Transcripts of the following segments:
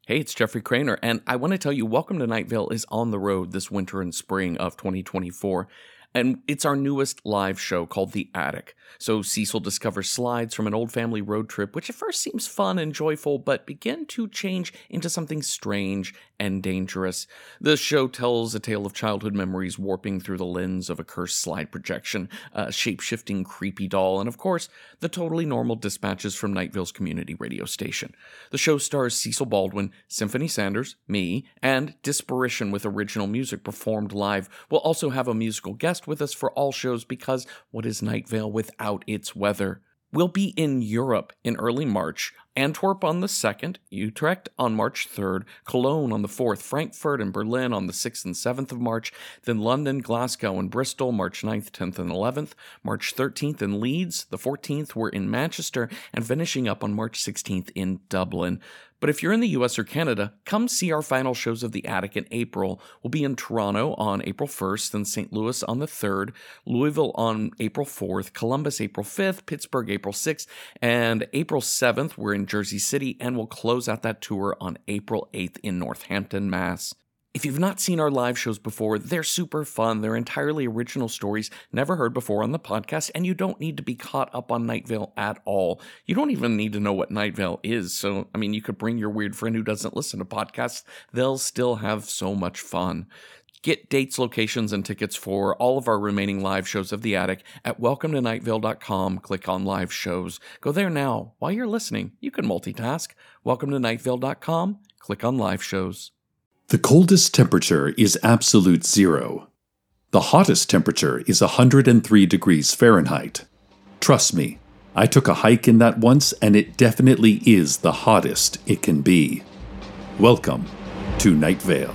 Hey, it's Jeffrey Craner, and I want to tell you, Welcome to Night Vale is on the road this winter and spring of 2024, and it's our newest live show called The Attic. So Cecil discovers slides from an old family road trip, which at first seems fun and joyful, but begin to change into something strange and dangerous. The show tells a tale of childhood memories warping through the lens of a cursed slide projection, a shape-shifting creepy doll, and of course, the totally normal dispatches from Night Vale's community radio station. The show stars Cecil Baldwin, Symphony Sanders, me, and Disparition with original music performed live. We'll also have a musical guest with us for all shows because what is Night Vale without its weather? We'll be in Europe in early March, Antwerp on the 2nd, Utrecht on March 3rd, Cologne on the 4th, Frankfurt and Berlin on the 6th and 7th of March, then London, Glasgow, and Bristol March 9th, 10th, and 11th, March 13th in Leeds, the 14th we're in Manchester, and finishing up on March 16th in Dublin. But if you're in the US or Canada, come see our final shows of The Attic in April. We'll be in Toronto on April 1st, then St. Louis on the 3rd, Louisville on April 4th, Columbus April 5th, Pittsburgh April 6th, and April 7th we're in Jersey City, and we'll close out that tour on April 8th in Northampton, Mass. If you've not seen our live shows before, they're super fun. They're entirely original stories never heard before on the podcast, and you don't need to be caught up on Night Vale at all. You don't even need to know what Night Vale is, so, you could bring your weird friend who doesn't listen to podcasts. They'll still have so much fun. Get dates, locations, and tickets for all of our remaining live shows of The Attic at welcometonightvale.com. Click on live shows. Go there now. While you're listening, you can multitask. Welcometonightvale.com. Click on live shows. The coldest temperature is absolute zero. The hottest temperature is 103 degrees Fahrenheit. Trust me, I took a hike in that once and it definitely is the hottest it can be. Welcome to Night Vale.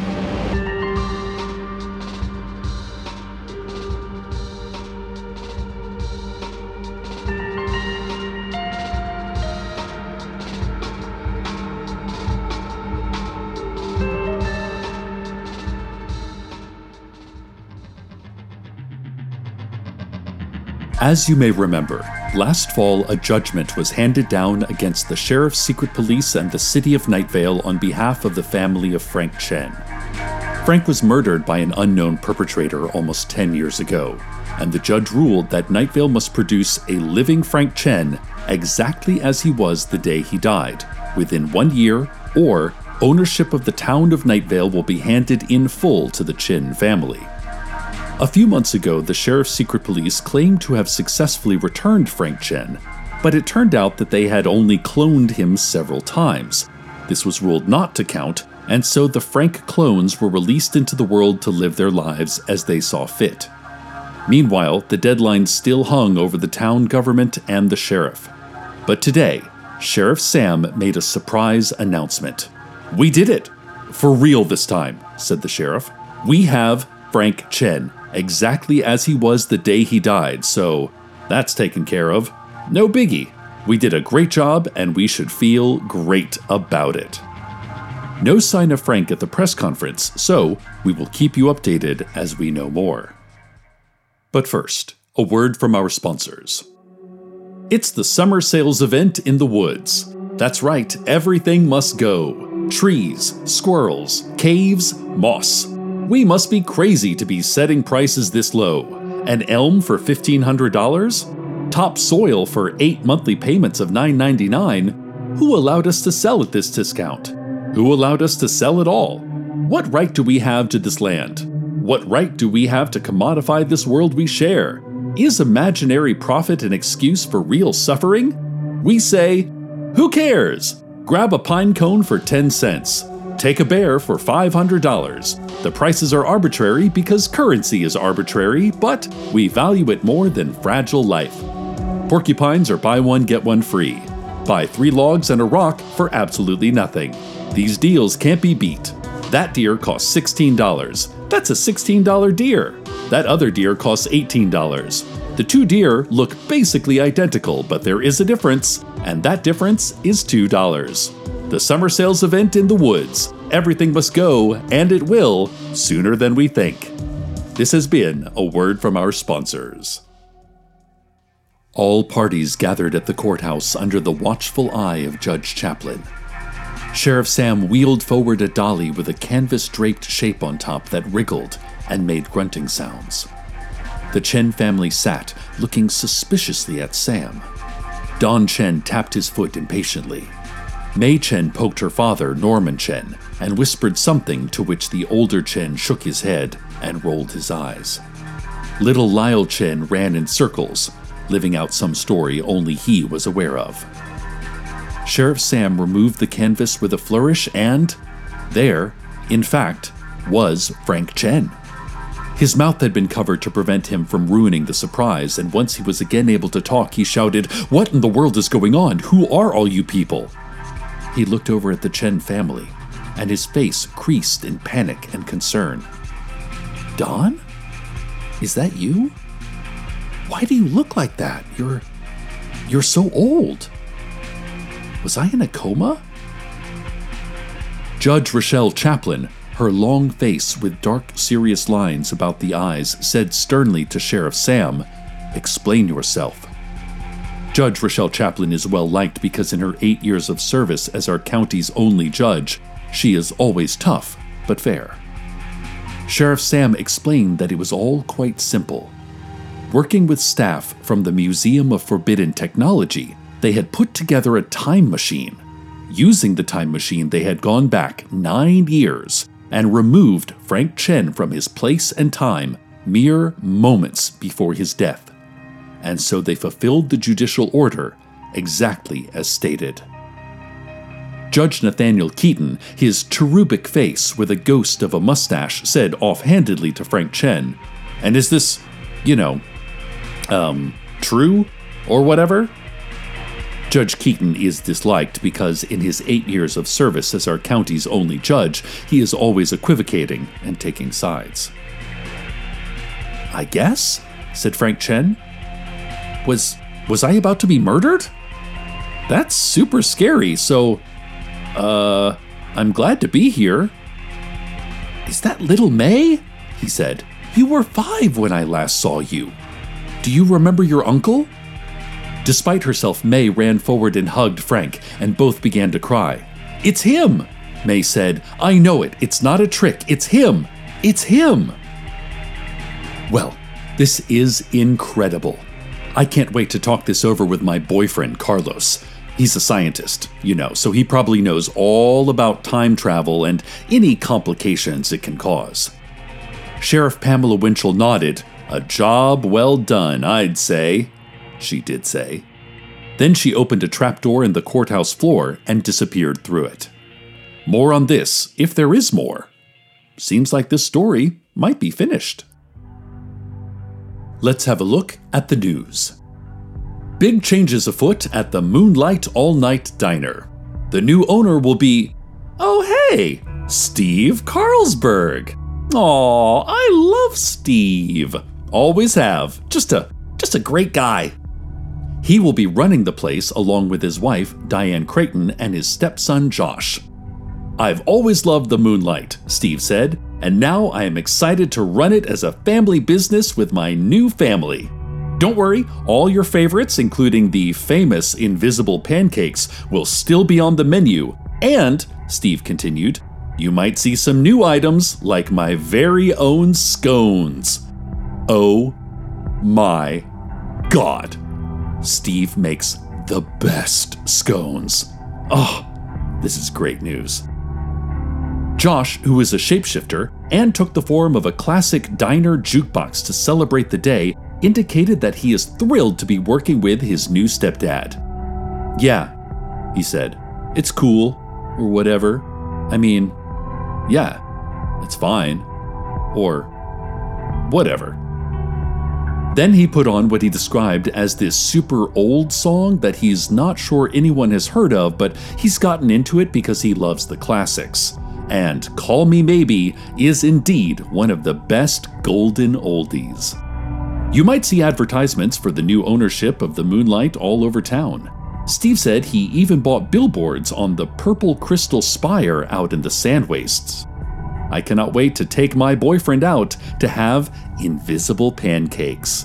As you may remember, last fall a judgment was handed down against the Sheriff's Secret Police and the City of Night Vale on behalf of the family of Frank Chen. Frank was murdered by an unknown perpetrator almost 10 years ago, and the judge ruled that Night Vale must produce a living Frank Chen exactly as he was the day he died, within 1 year, or ownership of the town of Night Vale will be handed in full to the Chen family. A few months ago, the Sheriff's Secret Police claimed to have successfully returned Frank Chen, but it turned out that they had only cloned him several times. This was ruled not to count, and so the Frank clones were released into the world to live their lives as they saw fit. Meanwhile, the deadline still hung over the town government and the sheriff. But today, Sheriff Sam made a surprise announcement. "We did it! For real this time," said the sheriff. "We have Frank Chen, exactly as he was the day he died, so that's taken care of. No biggie. We did a great job, and we should feel great about it." No sign of Frank at the press conference, so we will keep you updated as we know more. But first, a word from our sponsors. It's the summer sales event in the woods. That's right, everything must go. Trees, squirrels, caves, moss. We must be crazy to be setting prices this low. An elm for $1,500? Topsoil for 8 monthly payments of $9.99? Who allowed us to sell at this discount? Who allowed us to sell at all? What right do we have to this land? What right do we have to commodify this world we share? Is imaginary profit an excuse for real suffering? We say, who cares? Grab a pine cone for 10 cents. Take a bear for $500. The prices are arbitrary because currency is arbitrary, but we value it more than fragile life. Porcupines are buy one, get one free. Buy 3 logs and a rock for absolutely nothing. These deals can't be beat. That deer costs $16. That's a $16 deer. That other deer costs $18. The 2 deer look basically identical, but there is a difference, and that difference is $2. The summer sales event in the woods. Everything must go, and it will, sooner than we think. This has been a word from our sponsors. All parties gathered at the courthouse under the watchful eye of Judge Chaplin. Sheriff Sam wheeled forward a dolly with a canvas-draped shape on top that wriggled and made grunting sounds. The Chen family sat, looking suspiciously at Sam. Don Chen tapped his foot impatiently. Mei Chen poked her father, Norman Chen, and whispered something to which the older Chen shook his head and rolled his eyes. Little Lyle Chen ran in circles, living out some story only he was aware of. Sheriff Sam removed the canvas with a flourish and there, in fact, was Frank Chen. His mouth had been covered to prevent him from ruining the surprise, and once he was again able to talk, he shouted, "What in the world is going on? Who are all you people?" He looked over at the Chen family, and his face creased in panic and concern. "Don? Is that you? Why do you look like that? You're so old. Was I in a coma?" Judge Rochelle Chaplin, her long face with dark, serious lines about the eyes, said sternly to Sheriff Sam, "Explain yourself." Judge Rochelle Chaplin is well liked because in her 8 years of service as our county's only judge, she is always tough, but fair. Sheriff Sam explained that it was all quite simple. Working with staff from the Museum of Forbidden Technology, they had put together a time machine. Using the time machine, they had gone back 9 years and removed Frank Chen from his place and time mere moments before his death. And so they fulfilled the judicial order exactly as stated. Judge Nathaniel Keaton, his cherubic face with a ghost of a mustache, said offhandedly to Frank Chen, "And is this, true? Or whatever?" Judge Keaton is disliked because in his 8 years of service as our county's only judge, he is always equivocating and taking sides. "I guess," said Frank Chen. Was I about to be murdered? That's super scary, so, I'm glad to be here." "Is that little May?" he said. "You were 5 when I last saw you. Do you remember your uncle?" Despite herself, May ran forward and hugged Frank, and both began to cry. "It's him," May said. "I know it. It's not a trick. It's him. It's him." Well, this is incredible. I can't wait to talk this over with my boyfriend, Carlos. He's a scientist, so he probably knows all about time travel and any complications it can cause. Sheriff Pamela Winchell nodded. "A job well done, I'd say," she did say. Then she opened a trapdoor in the courthouse floor and disappeared through it. More on this, if there is more. Seems like this story might be finished. Let's have a look at the news. Big changes afoot at the Moonlight All-Night Diner. The new owner will be, oh hey, Steve Carlsberg. Aw, I love Steve. Always have. Just a great guy. He will be running the place along with his wife, Diane Creighton, and his stepson, Josh. "I've always loved the Moonlight," Steve said, "and now I am excited to run it as a family business with my new family. Don't worry, all your favorites, including the famous invisible pancakes, will still be on the menu. And," Steve continued, "you might see some new items like my very own scones." Oh my God. Steve makes the best scones. Oh, this is great news. Josh, who is a shapeshifter and took the form of a classic diner jukebox to celebrate the day, indicated that he is thrilled to be working with his new stepdad. "Yeah," he said, "it's cool, or whatever. I mean, yeah, it's fine, or whatever." Then he put on what he described as this super old song that he's not sure anyone has heard of, but he's gotten into it because he loves the classics. And Call Me Maybe is indeed one of the best golden oldies. You might see advertisements for the new ownership of the Moonlight all over town. Steve said he even bought billboards on the purple crystal spire out in the sand wastes. I cannot wait to take my boyfriend out to have invisible pancakes.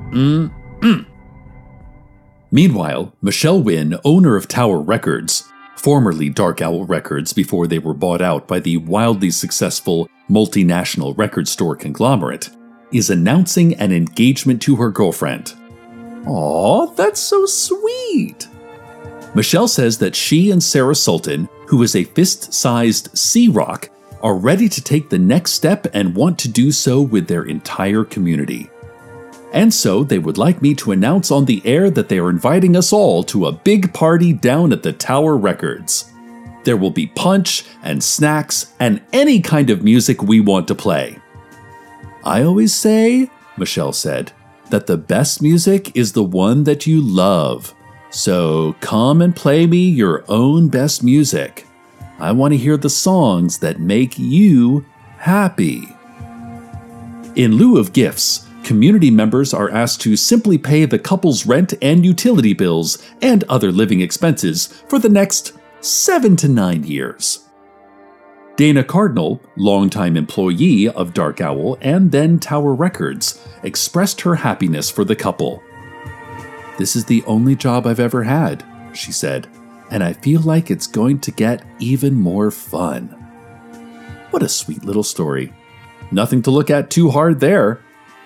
Meanwhile, Michelle Wynn, owner of Tower Records, formerly Dark Owl Records before they were bought out by the wildly successful multinational record store conglomerate, is announcing an engagement to her girlfriend. Aw, that's so sweet! Michelle says that she and Sarah Sultan, who is a fist-sized sea rock, are ready to take the next step and want to do so with their entire community. And so they would like me to announce on the air that they are inviting us all to a big party down at the Tower Records. There will be punch and snacks and any kind of music we want to play. I always say, Michelle said, that the best music is the one that you love. So come and play me your own best music. I want to hear the songs that make you happy. In lieu of gifts, community members are asked to simply pay the couple's rent and utility bills and other living expenses for the next 7 to 9 years. Dana Cardinal, longtime employee of Dark Owl and then Tower Records, expressed her happiness for the couple. "This is the only job I've ever had," she said, "and I feel like it's going to get even more fun." What a sweet little story. Nothing to look at too hard there.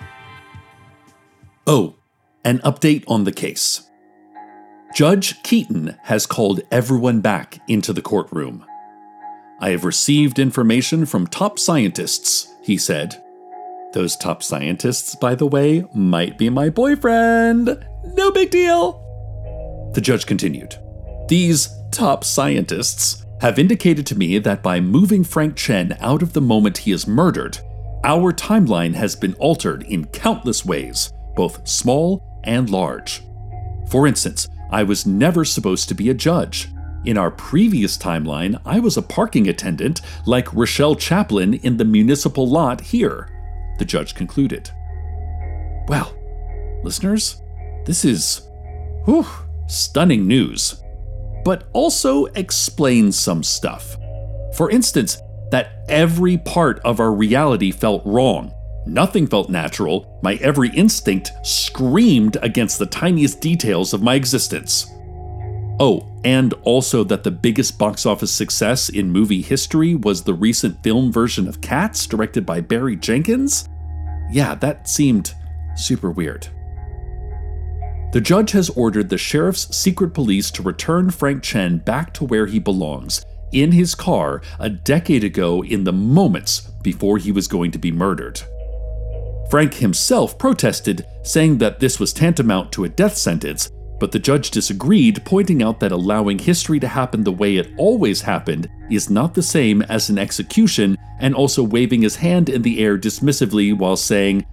Oh, an update on the case. Judge Keaton has called everyone back into the courtroom. "I have received information from top scientists," he said. Those top scientists, by the way, might be my boyfriend. No big deal. The judge continued. "These top scientists have indicated to me that by moving Frank Chen out of the moment he is murdered, our timeline has been altered in countless ways, both small and large. For instance, I was never supposed to be a judge. In our previous timeline, I was a parking attendant like Rochelle Chaplin in the municipal lot here," the judge concluded. Well, listeners, this is stunning news, but also explains some stuff. For instance, that every part of our reality felt wrong. Nothing felt natural. My every instinct screamed against the tiniest details of my existence. Oh, and also that the biggest box office success in movie history was the recent film version of Cats, directed by Barry Jenkins? Yeah, that seemed super weird. The judge has ordered the sheriff's secret police to return Frank Chen back to where he belongs, in his car a decade ago in the moments before he was going to be murdered. Frank himself protested, saying that this was tantamount to a death sentence, but the judge disagreed, pointing out that allowing history to happen the way it always happened is not the same as an execution, and also waving his hand in the air dismissively while saying,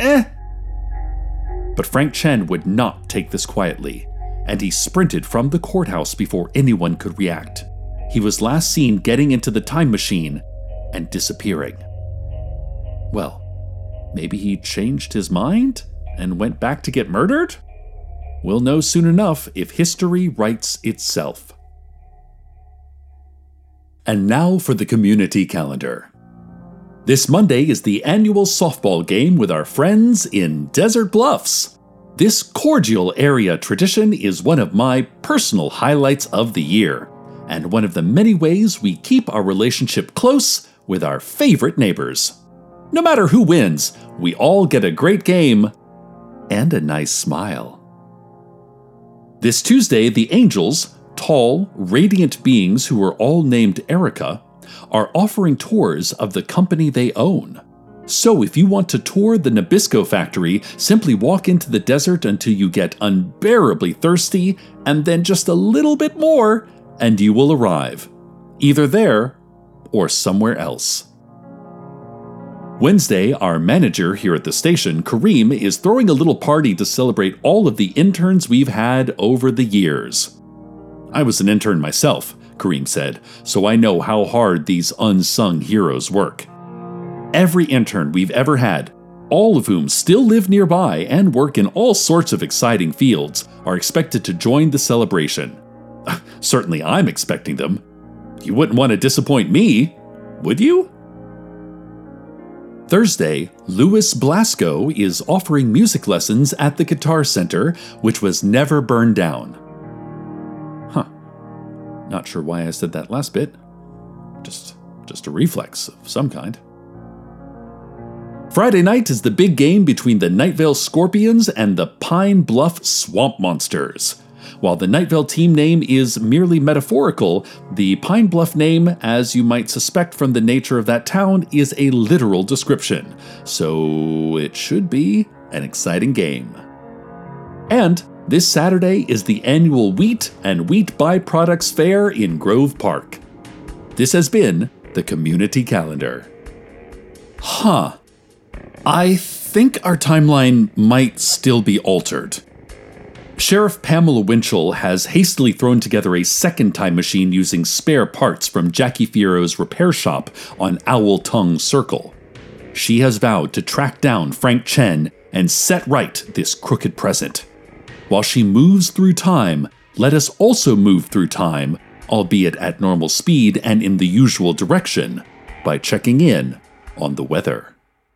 But Frank Chen would not take this quietly, and he sprinted from the courthouse before anyone could react. He was last seen getting into the time machine and disappearing. Well, maybe he changed his mind and went back to get murdered? We'll know soon enough if history writes itself. And now for the community calendar. This Monday is the annual softball game with our friends in Desert Bluffs. This cordial area tradition is one of my personal highlights of the year, and one of the many ways we keep our relationship close with our favorite neighbors. No matter who wins, we all get a great game and a nice smile. This Tuesday, the Angels, tall, radiant beings who are all named Erica, are offering tours of the company they own. So if you want to tour the Nabisco factory, simply walk into the desert until you get unbearably thirsty, and then just a little bit more, and you will arrive, either there or somewhere else. Wednesday, our manager here at the station, Kareem, is throwing a little party to celebrate all of the interns we've had over the years. I was an intern myself, Kareem said, so I know how hard these unsung heroes work. Every intern we've ever had, all of whom still live nearby and work in all sorts of exciting fields, are expected to join the celebration. Certainly I'm expecting them. You wouldn't want to disappoint me, would you? Thursday, Louis Blasco is offering music lessons at the Guitar Center, which was never burned down. Not sure why I said that last bit. Just a reflex of some kind. Friday night is the big game between the Night Vale Scorpions and the Pine Bluff Swamp Monsters. While the Night Vale team name is merely metaphorical, the Pine Bluff name, as you might suspect from the nature of that town, is a literal description. So it should be an exciting game. And this Saturday is the annual Wheat and Wheat Byproducts Fair in Grove Park. This has been the Community Calendar. I think our timeline might still be altered. Sheriff Pamela Winchell has hastily thrown together a second time machine using spare parts from Jackie Fierro's repair shop on Owl Tongue Circle. She has vowed to track down Frank Chen and set right this crooked present. While she moves through time, let us also move through time, albeit at normal speed and in the usual direction, by checking in on the weather.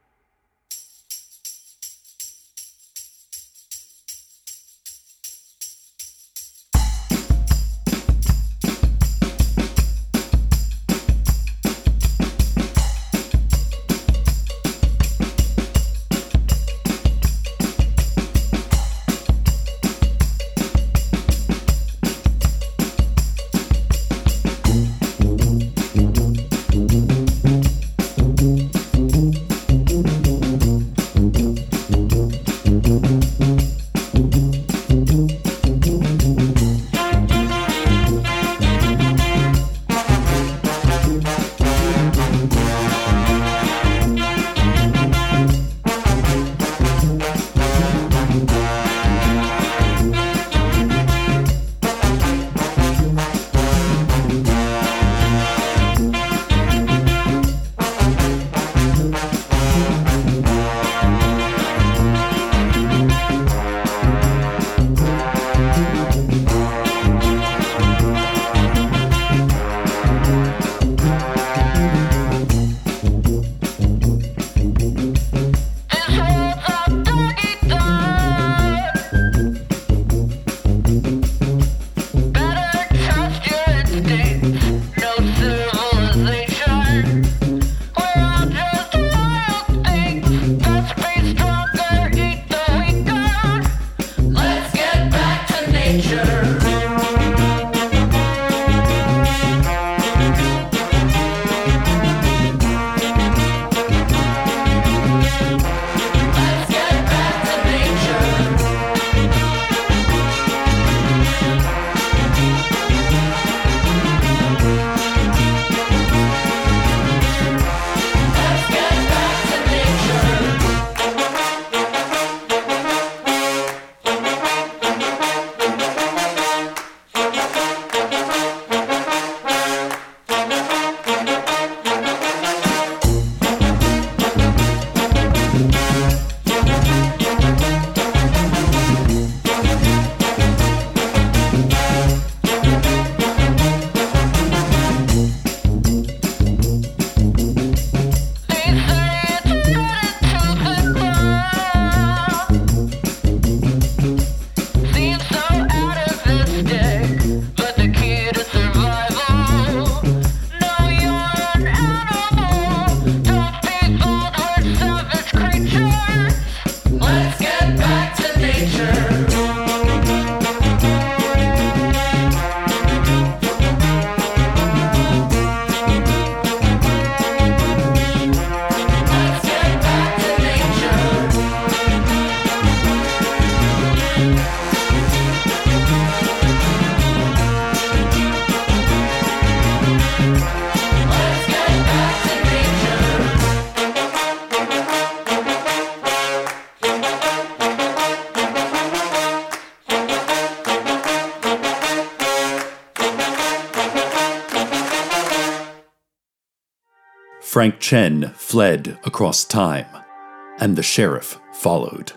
Frank Chen fled across time, and the sheriff followed.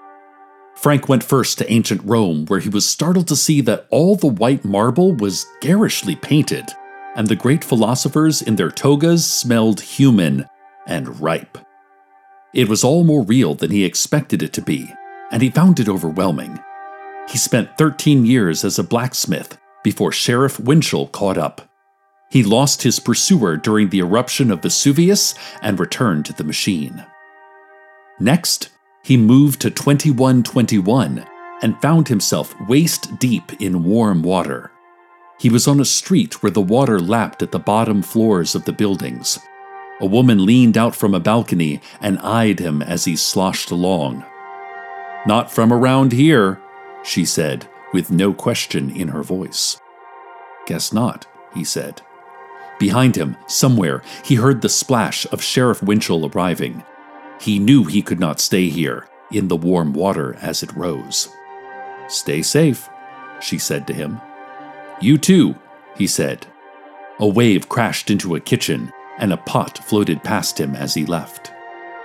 Frank went first to ancient Rome, where he was startled to see that all the white marble was garishly painted, and the great philosophers in their togas smelled human and ripe. It was all more real than he expected it to be, and he found it overwhelming. He spent 13 years as a blacksmith, before Sheriff Winchell caught up. He lost his pursuer during the eruption of Vesuvius and returned to the machine. Next, he moved to 2121 and found himself waist-deep in warm water. He was on a street where the water lapped at the bottom floors of the buildings. A woman leaned out from a balcony and eyed him as he sloshed along. "Not from around here," she said, with no question in her voice. "Guess not," he said. Behind him, somewhere, he heard the splash of Sheriff Winchell arriving. He knew he could not stay here, in the warm water as it rose. "Stay safe," she said to him. "You too," he said. A wave crashed into a kitchen, and a pot floated past him as he left.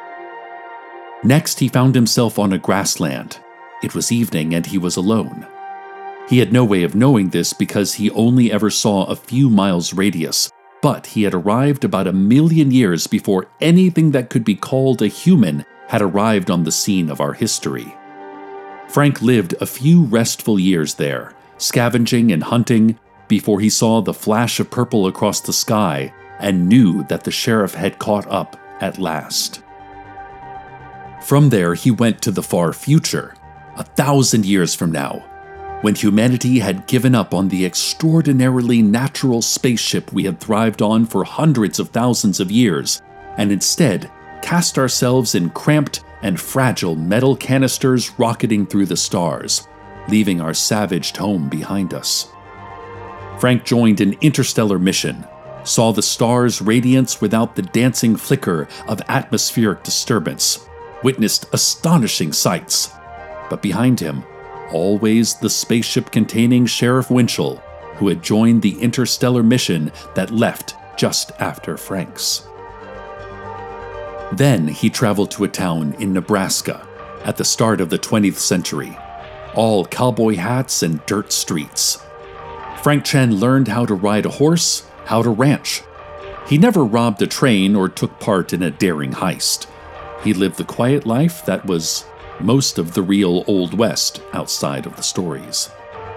Next, he found himself on a grassland. It was evening, and he was alone. He had no way of knowing this because he only ever saw a few miles radius, but he had arrived about 1,000,000 years before anything that could be called a human had arrived on the scene of our history. Frank lived a few restful years there, scavenging and hunting, before he saw the flash of purple across the sky and knew that the sheriff had caught up at last. From there, he went to the far future, 1,000 years from now, when humanity had given up on the extraordinarily natural spaceship we had thrived on for hundreds of thousands of years, and instead cast ourselves in cramped and fragile metal canisters rocketing through the stars, leaving our savaged home behind us. Frank joined an interstellar mission, saw the stars' radiance without the dancing flicker of atmospheric disturbance, witnessed astonishing sights, but behind him, always the spaceship containing Sheriff Winchell, who had joined the interstellar mission that left just after Frank's. Then he traveled to a town in Nebraska at the start of the 20th century, all cowboy hats and dirt streets. Frank Chen learned how to ride a horse, how to ranch. He never robbed a train or took part in a daring heist. He lived the quiet life that was most of the real Old West outside of the stories.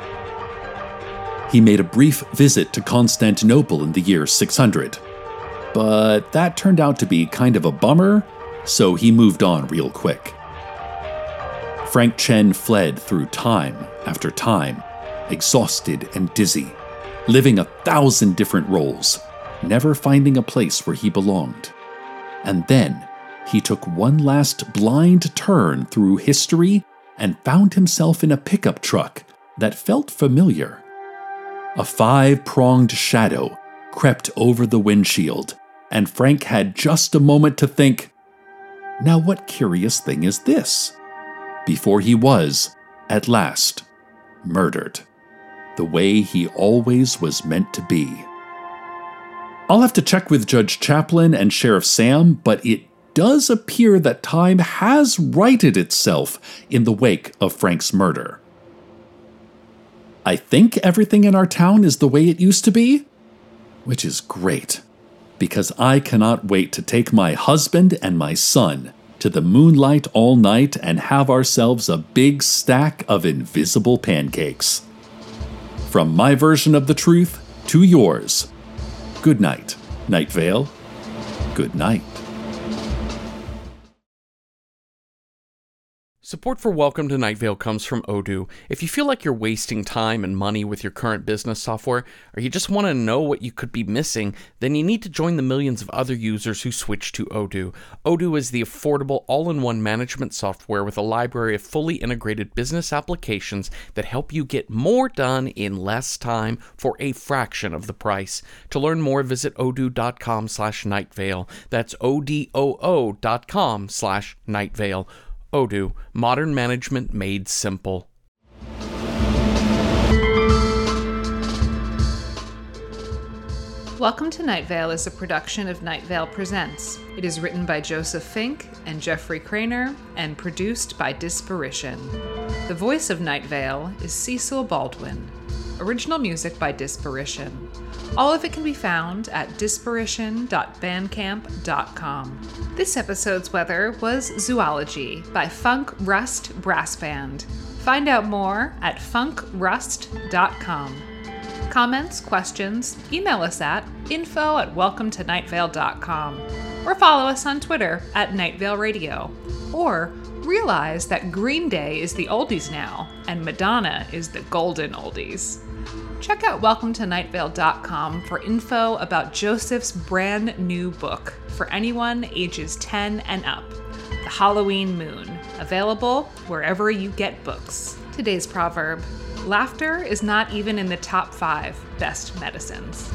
He made a brief visit to Constantinople in the year 600, but that turned out to be kind of a bummer, so he moved on real quick. Frank Chen fled through time after time, exhausted and dizzy, living 1,000 different roles, never finding a place where he belonged. And then he took one last blind turn through history and found himself in a pickup truck that felt familiar. A 5-pronged shadow crept over the windshield, and Frank had just a moment to think, "Now what curious thing is this?" before he was, at last, murdered, the way he always was meant to be. I'll have to check with Judge Chaplin and Sheriff Sam, but it does appear that time has righted itself in the wake of Frank's murder. I think everything in our town is the way it used to be, which is great, because I cannot wait to take my husband and my son to the moonlight all night and have ourselves a big stack of invisible pancakes. From my version of the truth to yours, good night, Night Vale. Good night. Support for Welcome to Night Vale comes from Odoo. If you feel like you're wasting time and money with your current business software, or you just want to know what you could be missing, then you need to join the millions of other users who switch to Odoo. Odoo is the affordable all-in-one management software with a library of fully integrated business applications that help you get more done in less time for a fraction of the price. To learn more, visit odoo.com/nightvale. That's odoo.com/nightvale. Odoo, modern management made simple. Welcome to Night Vale is a production of Night Vale Presents. It is written by Joseph Fink and Jeffrey Craner and produced by Disparition. The voice of Night Vale is Cecil Baldwin. Original music by Disparition. All of it can be found at disparition.bandcamp.com. This episode's weather was Zoology by Funk Rust Brass Band. Find out more at funkrust.com. Comments, questions, email us at info@welcometonightvale.com or follow us on Twitter @NightValeRadio. Or realize that Green Day is the oldies now and Madonna is the golden oldies. Check out welcometonightvale.com for info about Joseph's brand new book for anyone ages 10 and up, The Halloween Moon, available wherever you get books. Today's proverb: laughter is not even in the top 5 best medicines.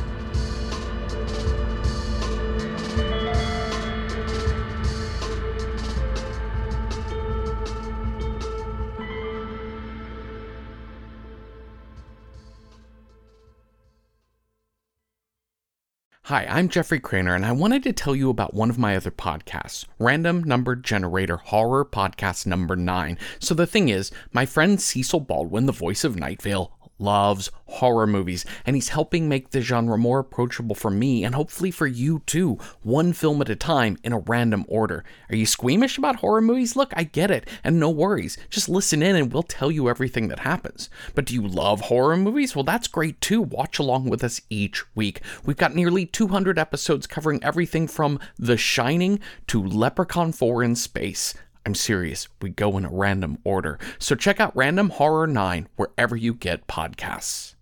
Hi, I'm Jeffrey Craner, and I wanted to tell you about one of my other podcasts, Random Number Generator Horror Podcast number 9. So the thing is, my friend Cecil Baldwin, the voice of Night Vale, loves horror movies, and he's helping make the genre more approachable for me and hopefully for you too, one film at a time in a random order. Are you squeamish about horror movies? Look, I get it, and no worries. Just listen in and we'll tell you everything that happens. But do you love horror movies? Well, that's great too. Watch along with us each week. We've got nearly 200 episodes covering everything from The Shining to Leprechaun 4 in Space. I'm serious, we go in a random order. So check out Random Horror 9 wherever you get podcasts.